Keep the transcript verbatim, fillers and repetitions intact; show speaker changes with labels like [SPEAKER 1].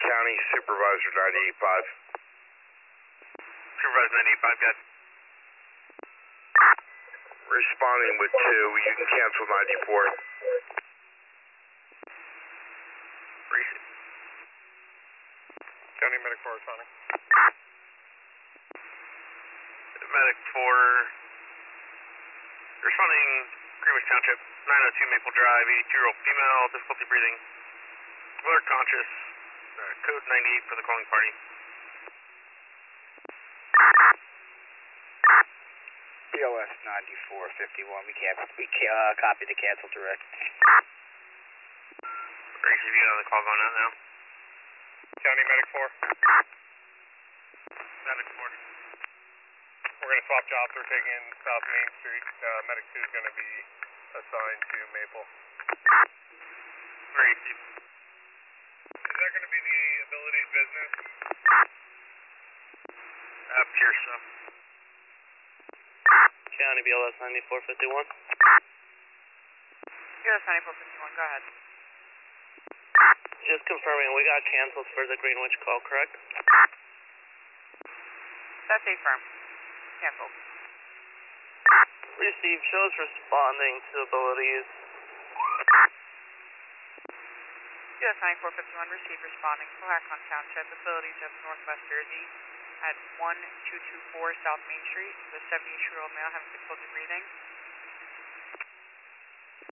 [SPEAKER 1] County Supervisor ninety-eight point five.
[SPEAKER 2] Supervisor ninety-eight point five, got
[SPEAKER 1] Responding with two, you can cancel ninety-four.
[SPEAKER 2] Receive.
[SPEAKER 3] County Medic four responding.
[SPEAKER 2] Medic four, responding Greenwich Township, nine oh two Maple Drive, eighty-two year old female, difficulty breathing, alert conscious, uh, code ninety-eight for the calling party.
[SPEAKER 4] B O S ninety-four fifty-one, we can't, we can uh, copy the cancel direct.
[SPEAKER 2] Receive, you got the call going out now.
[SPEAKER 3] County Medic four.
[SPEAKER 2] Medic four.
[SPEAKER 3] We're going to swap jobs. We're taking South Main Street. Uh, Medic two is going to be assigned to Maple.
[SPEAKER 2] Receive.
[SPEAKER 3] Is that going to be the abilities business?
[SPEAKER 2] Up here, so.
[SPEAKER 5] County B L S ninety-four fifty-one.
[SPEAKER 6] B L S ninety-four fifty-one, go ahead.
[SPEAKER 5] Just confirming, we got canceled for the Greenwich call, correct?
[SPEAKER 6] That's a firm. Canceled.
[SPEAKER 5] Receive, shows responding to abilities.
[SPEAKER 6] B L S ninety-four fifty-one, receive responding to Lackland Township, abilities of Northwest Jersey at one two two four South Main Street, with a seventy-eight year old male having difficulty breathing.